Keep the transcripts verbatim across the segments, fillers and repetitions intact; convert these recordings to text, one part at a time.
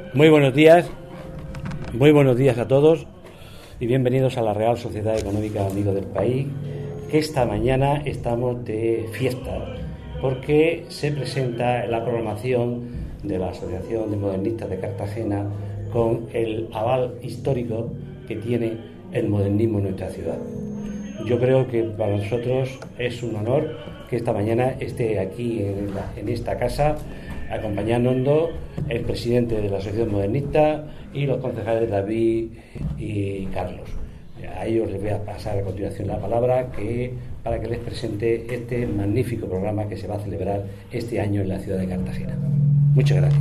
Muy buenos días, muy buenos días a todos y bienvenidos a la Real Sociedad Económica Amigos del País. Esta mañana estamos de fiesta porque se presenta la programación de la Asociación de Modernistas de Cartagena con el aval histórico que tiene el modernismo en nuestra ciudad. Yo creo que para nosotros es un honor que esta mañana esté aquí en, la, en esta casa acompañándonos el presidente de la Asociación Modernista y los concejales David y Carlos. A ellos les voy a pasar a continuación la palabra que, para que les presente este magnífico programa que se va a celebrar este año en la ciudad de Cartagena. Muchas gracias.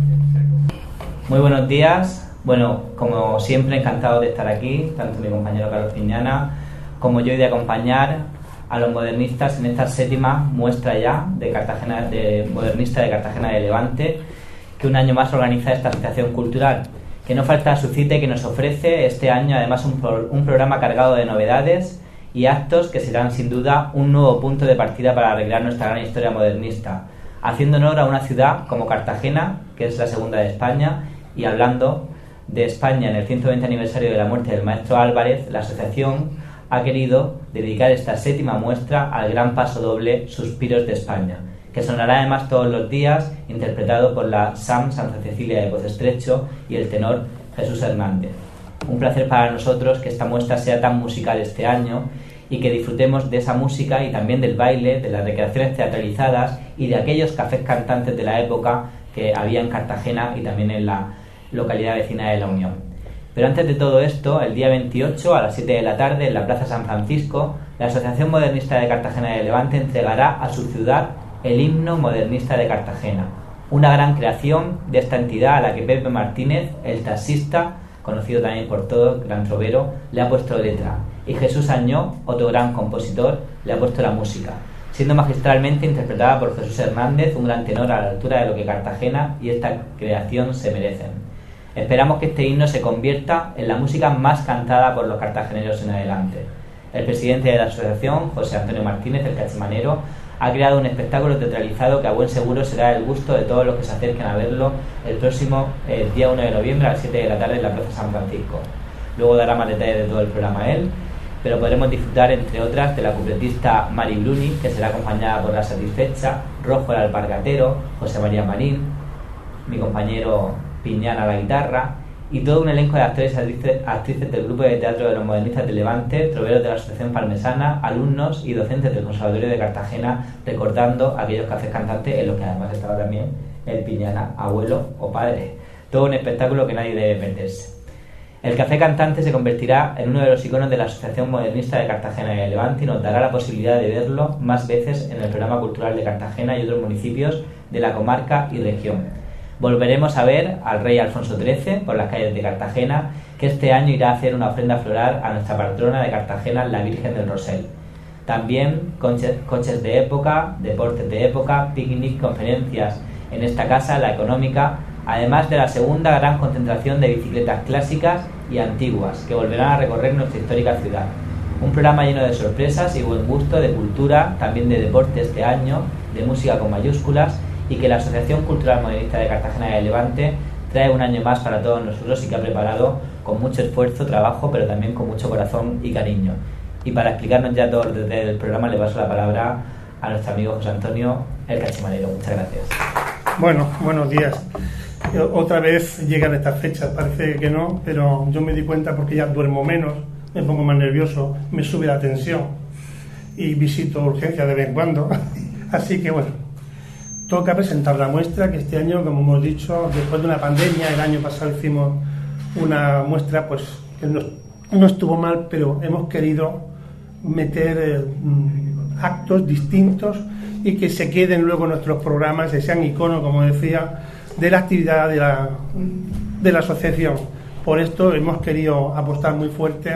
Muy buenos días. Bueno, como siempre, encantado de estar aquí, tanto mi compañero Carlos Piñana como yo, y de acompañar a los modernistas en esta séptima muestra ya de Cartagena, de modernista de Cartagena de Levante, que un año más organiza esta asociación cultural, que no falta su cita y que nos ofrece este año además un, pro, un programa cargado de novedades y actos que serán sin duda un nuevo punto de partida para arreglar nuestra gran historia modernista, haciendo honor a una ciudad como Cartagena, que es la segunda de España, y hablando de España en el ciento veinte aniversario de la muerte del maestro Álvarez, la asociación ha querido dedicar esta séptima muestra al gran paso doble Suspiros de España, que sonará además todos los días, interpretado por la S A M Santa Cecilia de Pozo-Estrecho y el tenor Jesús Hernández. Un placer para nosotros que esta muestra sea tan musical este año y que disfrutemos de esa música y también del baile, de las recreaciones teatralizadas y de aquellos cafés cantantes de la época que había en Cartagena y también en la localidad vecina de La Unión. Pero antes de todo esto, el día veintiocho a las siete de la tarde en la Plaza San Francisco, la Asociación Modernista de Cartagena de Levante entregará a su ciudad el himno modernista de Cartagena, una gran creación de esta entidad a la que Pepe Martínez, el taxista, conocido también por todos, gran trovero, le ha puesto letra, y Jesús Añó, otro gran compositor, le ha puesto la música, siendo magistralmente interpretada por Jesús Hernández, un gran tenor a la altura de lo que Cartagena y esta creación se merecen. Esperamos que este himno se convierta en la música más cantada por los cartageneros en adelante. El presidente de la asociación, José Antonio Martínez, el Cachimanero, ha creado un espectáculo teatralizado que a buen seguro será del gusto de todos los que se acerquen a verlo el próximo el día uno de noviembre a las siete de la tarde en la Plaza San Francisco. Luego dará más detalles de todo el programa él, pero podremos disfrutar, entre otras, de la cupletista Mari Bruni, que será acompañada por La Satisfecha, Rojo el Alpargatero, José María Marín, mi compañero Piñana a la guitarra, y todo un elenco de actores y actrices, actrices del grupo de teatro de los modernistas de Levante, troveros de la Asociación Parmesana, alumnos y docentes del Conservatorio de Cartagena, recordando aquellos cafés cantantes en los que además estaba también el Piñana, abuelo o padre. Todo un espectáculo que nadie debe perderse. El café cantante se convertirá en uno de los iconos de la Asociación Modernista de Cartagena de Levante y nos dará la posibilidad de verlo más veces en el programa cultural de Cartagena y otros municipios de la comarca y región. Volveremos a ver al rey Alfonso trece por las calles de Cartagena, que este año irá a hacer una ofrenda floral a nuestra patrona de Cartagena, la Virgen del Rosel. También coches, coches de época, deportes de época, picnic, conferencias en esta casa, la económica, además de la segunda gran concentración de bicicletas clásicas y antiguas, que volverán a recorrer nuestra histórica ciudad. Un programa lleno de sorpresas y buen gusto, de cultura, también de deporte este año, de música con mayúsculas, y que la Asociación Cultural Modernista de Cartagena de Levante trae un año más para todos nosotros y que ha preparado con mucho esfuerzo, trabajo, pero también con mucho corazón y cariño. Y para explicarnos ya todo desde el programa le paso la palabra a nuestro amigo José Antonio, el Cachimanero. Muchas gracias. Bueno, buenos días. Otra vez llegan estas fechas, parece que no, pero yo me di cuenta porque ya duermo menos, me pongo más nervioso, me sube la tensión y visito urgencias de vez en cuando. Así que bueno, toca presentar la muestra, que este año, como hemos dicho, después de una pandemia, el año pasado hicimos una muestra pues que no, no estuvo mal, pero hemos querido meter eh, actos distintos y que se queden luego nuestros programas, que sean iconos, como decía, de la actividad de la, de la asociación. Por esto hemos querido apostar muy fuerte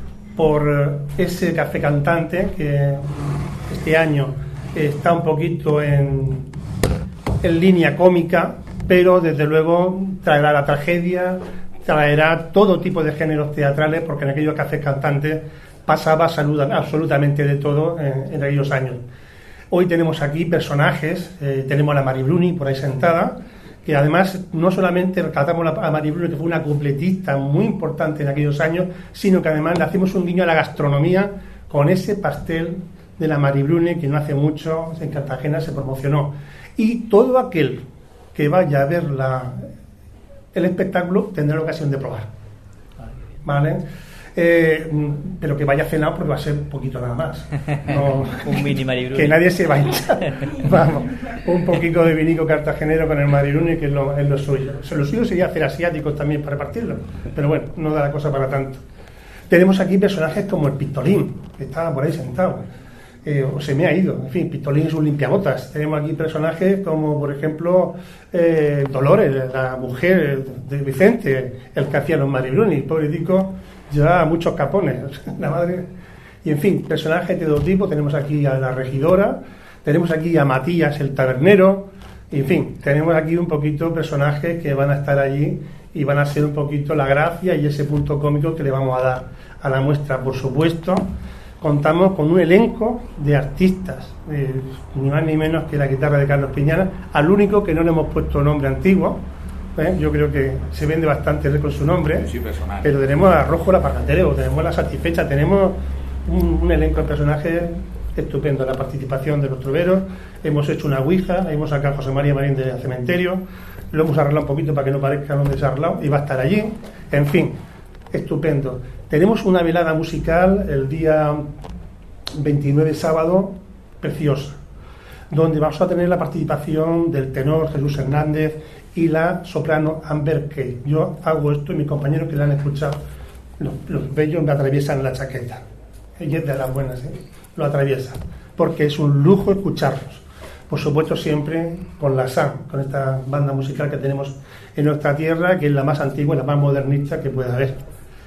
por ese café cantante que este año está un poquito en, en línea cómica, pero desde luego traerá la tragedia, traerá todo tipo de géneros teatrales, porque en aquellos cafés cantantes pasaba saluda, absolutamente de todo en, en aquellos años. Hoy tenemos aquí personajes, eh, tenemos a la Mari Bruni por ahí sentada, que además no solamente rescatamos a Mari Bruni, que fue una cupletista muy importante en aquellos años, sino que además le hacemos un guiño a la gastronomía con ese pastel de la Mari Bruni que no hace mucho en Cartagena se promocionó. Y todo aquel que vaya a ver la, el espectáculo tendrá la ocasión de probar. ¿Vale? Eh, pero que vaya cenado porque va a ser un poquito nada más. No, un mini Mari Bruni. Que nadie se va a hinchar. Vamos, un poquito de vinico cartagenero con el Mari Bruni, que es lo, es lo suyo. Lo suyo sería hacer asiáticos también para repartirlo, pero bueno, no da la cosa para tanto. Tenemos aquí personajes como el Pistolín, que estaba por ahí sentado. Eh, o se me ha ido, en fin, Pistolín es un limpiabotas. Tenemos aquí personajes como, por ejemplo, eh, Dolores, la mujer de Vicente, el que hacía los Mari Bruni, pobretico. Llevaba muchos capones, la madre. Y en fin, personajes de todo tipo. Tenemos aquí a la regidora, tenemos aquí a Matías el tabernero. En fin, tenemos aquí un poquito personajes que van a estar allí y van a ser un poquito la gracia y ese punto cómico que le vamos a dar a la muestra. Por supuesto, contamos con un elenco de artistas, eh, ni más ni menos que la guitarra de Carlos Piñana, al único que no le hemos puesto nombre antiguo. ¿Eh? Yo creo que se vende bastante con su nombre, sí, personal. Pero tenemos a Rojo la Parrandero, tenemos la Satisfecha, tenemos un, un elenco de personajes estupendo. La participación de los troveros, hemos hecho una ouija, hemos sacado a José María Marín del cementerio, lo hemos arreglado un poquito para que no parezca lo desarreglado y va a estar allí. En fin, estupendo. Tenemos una velada musical el día veintinueve, sábado, preciosa, donde vamos a tener la participación del tenor Jesús Hernández y la soprano Amber Kay. Yo hago esto y mis compañeros que la han escuchado, los, los bellos me atraviesan la chaqueta. Ella es de las buenas, ¿eh? Lo atraviesan, porque es un lujo escucharlos. Por supuesto, siempre con la S A M, con esta banda musical que tenemos en nuestra tierra, que es la más antigua y la más modernista que puede haber.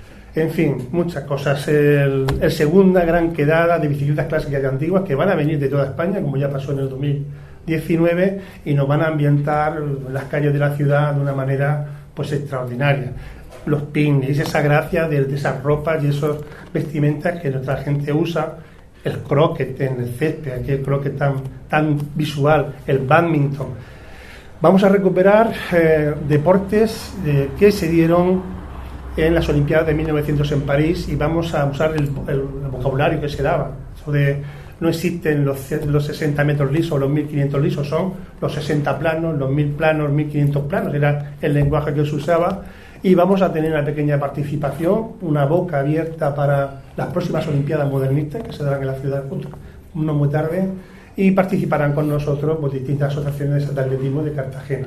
En fin, muchas cosas. El, el segunda gran quedada de bicicletas clásicas y antiguas que van a venir de toda España, como ya pasó en el dos mil diecinueve, y nos van a ambientar las calles de la ciudad de una manera pues extraordinaria. Los picnics, esa gracia de, de esas ropas y esas vestimentas que nuestra gente usa, el croquet en el césped, aquel croquet tan, tan visual, el badminton. Vamos a recuperar eh, deportes eh, que se dieron en las Olimpiadas de mil novecientos en París y vamos a usar el, el, el vocabulario que se daba. Eso de no existen los, los sesenta metros lisos o los mil quinientos lisos, son los sesenta planos, los mil planos, mil quinientos planos, era el lenguaje que se usaba. Y vamos a tener una pequeña participación, una boca abierta para las próximas Olimpiadas modernistas que se darán en la ciudad de no muy tarde, y participarán con nosotros pues, distintas asociaciones de atletismo de Cartagena.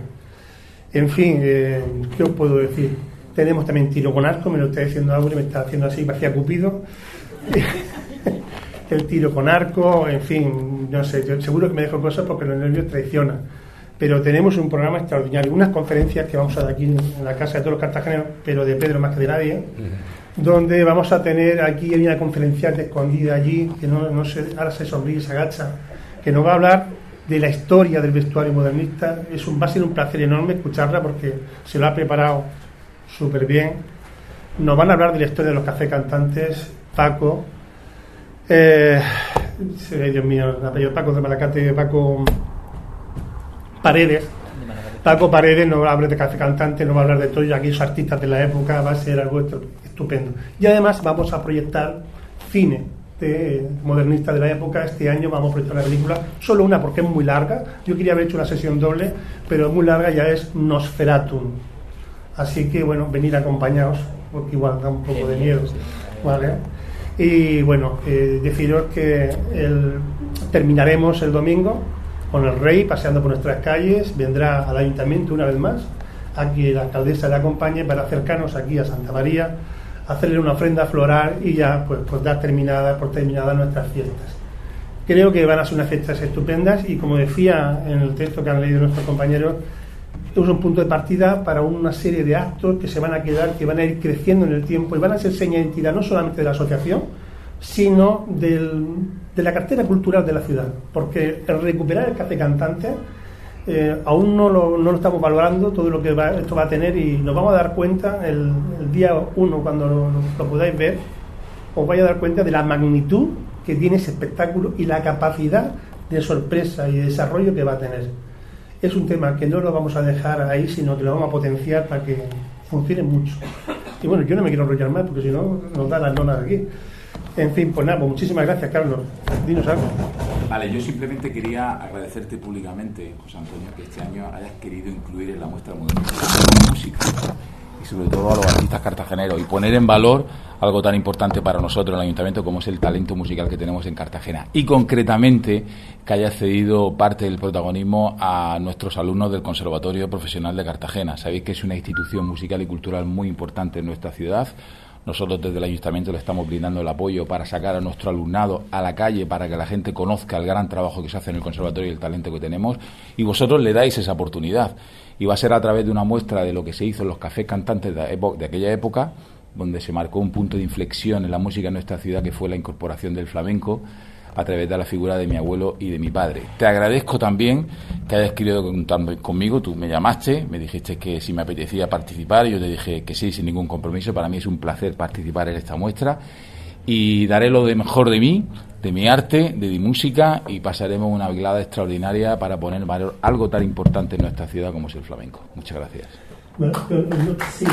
En fin, eh, ¿qué os puedo decir? Tenemos también tiro con arco, me lo está diciendo Aure, me está haciendo así, parecía Cupido. El tiro con arco, en fin, no sé, yo seguro que me dejo cosas porque los nervios traicionan. Pero tenemos un programa extraordinario, unas conferencias que vamos a dar aquí en la casa de todos los cartageneros, pero de Pedro más que de nadie, uh-huh. Donde vamos a tener aquí, hay una conferenciante escondida allí, que no, no sé, ahora se sonríe, se agacha, que nos va a hablar de la historia del vestuario modernista. Es un, va a ser un placer enorme escucarla porque se lo ha preparado súper bien. Nos van a hablar de la historia de los cafés cantantes, Paco, eh, Dios mío, el apellido Paco de Malacate, Paco Paredes. Paco Paredes nos va a hablar de café cantante, nos va a hablar de todos aquellos artistas de la época, va a ser algo estupendo. Y además vamos a proyectar cine de modernista de la época. Este año vamos a proyectar una película, solo una porque es muy larga. Yo quería haber hecho una sesión doble, pero es muy larga, ya es Nosferatum. Así que bueno, venir acompañados, porque igual da un poco de miedo, ¿vale? Y bueno, eh, deciros que el, terminaremos el domingo con el Rey paseando por nuestras calles. Vendrá al ayuntamiento una vez más, aquí la alcaldesa le acompañe para acercarnos aquí a Santa María, hacerle una ofrenda floral y ya pues, pues dar terminada, por terminadas nuestras fiestas. Creo que van a ser unas fiestas estupendas y, como decía en el texto que han leído nuestros compañeros, es un punto de partida para una serie de actos que se van a quedar, que van a ir creciendo en el tiempo y van a ser seña de identidad no solamente de la asociación, sino del, de la cartera cultural de la ciudad, porque el recuperar el café cantante eh, aún no lo, no lo estamos valorando todo lo que va, esto va a tener, y nos vamos a dar cuenta el, el día uno, cuando lo, lo podáis ver, os vais a dar cuenta de la magnitud que tiene ese espectáculo y la capacidad de sorpresa y de desarrollo que va a tener. es un tema que no lo vamos a dejar ahí, sino que lo vamos a potenciar para que funcione mucho. Y bueno, yo no me quiero enrollar más, porque si no nos da las nonas aquí. En fin, pues nada, pues muchísimas gracias, Carlos. Dinos algo. Vale, yo simplemente quería agradecerte públicamente, José Antonio, que este año hayas querido incluir en la muestra modernista la música y sobre todo a los artistas cartageneros y poner en valor algo tan importante para nosotros en el Ayuntamiento como es el talento musical que tenemos en Cartagena y concretamente que haya cedido parte del protagonismo a nuestros alumnos del Conservatorio Profesional de Cartagena. Sabéis que es una institución musical y cultural muy importante en nuestra ciudad. Nosotros desde el Ayuntamiento le estamos brindando el apoyo para sacar a nuestro alumnado a la calle, para que la gente conozca el gran trabajo que se hace en el conservatorio y el talento que tenemos, y vosotros le dais esa oportunidad. Y va a ser a través de una muestra de lo que se hizo en los cafés cantantes de, de aquella época, donde se marcó un punto de inflexión en la música en nuestra ciudad, que fue la incorporación del flamenco a través de la figura de mi abuelo y de mi padre. Te agradezco también que hayas querido contar conmigo. Tú me llamaste, me dijiste que si me apetecía participar, yo te dije que sí, sin ningún compromiso. Para mí es un placer participar en esta muestra y daré lo de mejor de mí, de mi arte, de mi música, y pasaremos una velada extraordinaria para poner en valor algo tan importante en nuestra ciudad como es el flamenco. Muchas gracias. Bueno, yo, yo, sí.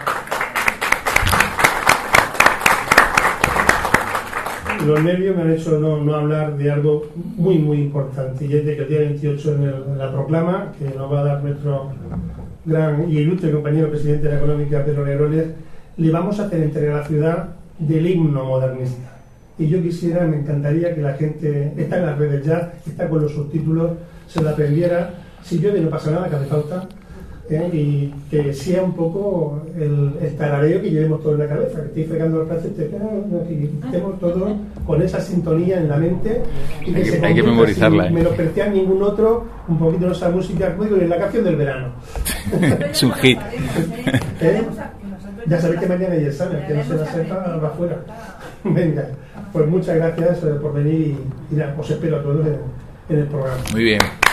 Los nervios me han hecho no, no hablar de algo muy, muy importante, y es de que el día veintiocho en, el, en la proclama, que nos va a dar nuestro gran y ilustre compañero presidente de la Económica, Pedro Negroles, le vamos a hacer entrega a la ciudad del himno modernista. Y yo quisiera, me encantaría que la gente, está en las redes ya, está con los subtítulos, se la aprendiera. Si llueve no pasa nada, que hace falta. ¿Eh? Y que sea un poco el, el tarareo que llevemos todo en la cabeza, que estéis fregando los platos y que estemos todos con esa sintonía en la mente y que, hay que se hay que memorizarla, sin ¿eh? menospreciar ningún otro, un poquito de esa música, como digo, en la canción del verano. Es un hit. ¿Eh? Ya sabéis que mañana hay examen, que no se la sepa, va afuera. Venga, pues muchas gracias por venir y, y os espero a todos en, en el programa. Muy bien.